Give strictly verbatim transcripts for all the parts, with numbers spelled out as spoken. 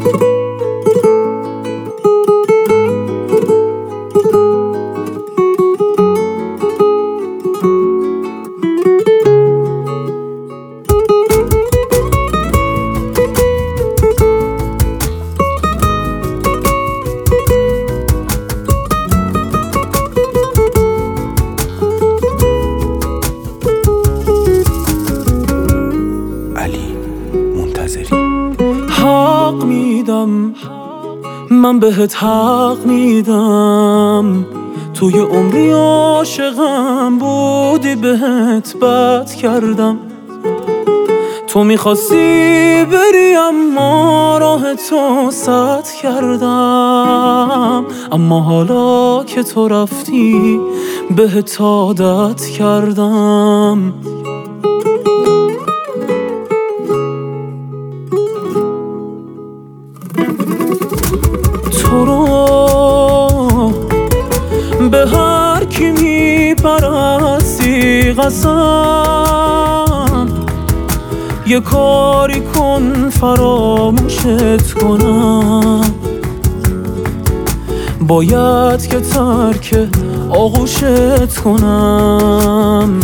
حق میدم، من بهت حق میدم، توی عمری عاشقم بودی بهت بد کردم. تو میخواستی بری اما راه تو سد کردم، اما حالا که تو رفتی بهت عادت کردم. تو رو به هر کی میپرستی قسم، یه کاری کن فراموشت کنم. باید که ترک آغوشت کنم.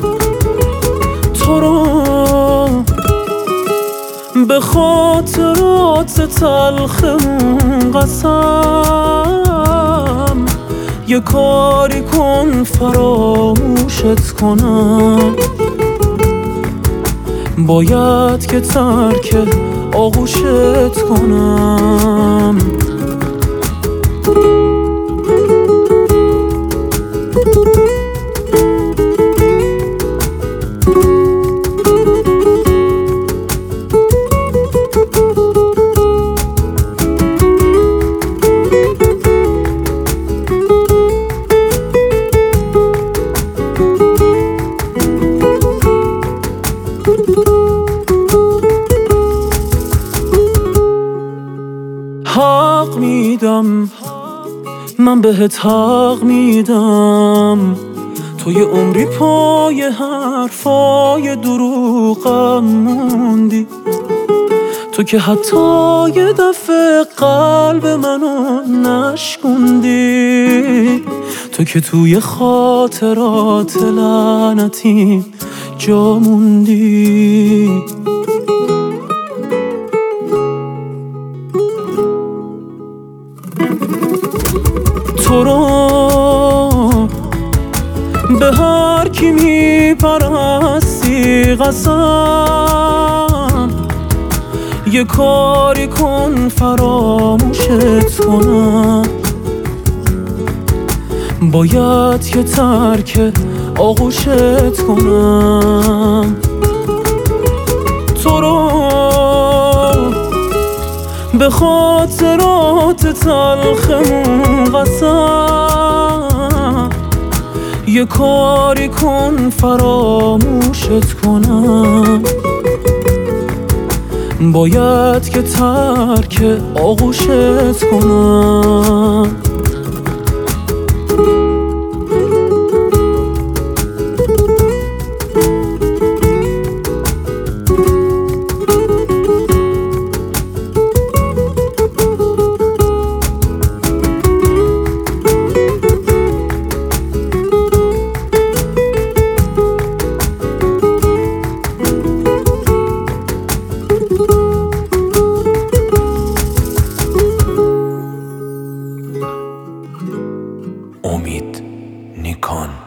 تو رو به خاطرات تلخمون قسم، یه کاری کن فراموشت کنم. باید که ترک آغوشت کنم. حق میدم، من بهت حق میدم، توی عمری پای حرفای دروغم موندی. تو که حتی یه دفعه قلب منو نشکوندی. تو که توی خاطرات لعنتی جا موندی. تو رو به هر کی میپرستی قسم، یه کاری کن فراموشت کنم. باید که ترک آغوشت کنم. تو رو به خاطرات تلخمون قسم، یه کاری کن فراموشت کنم. باید که ترک آغوشت کنم. امید نیکان.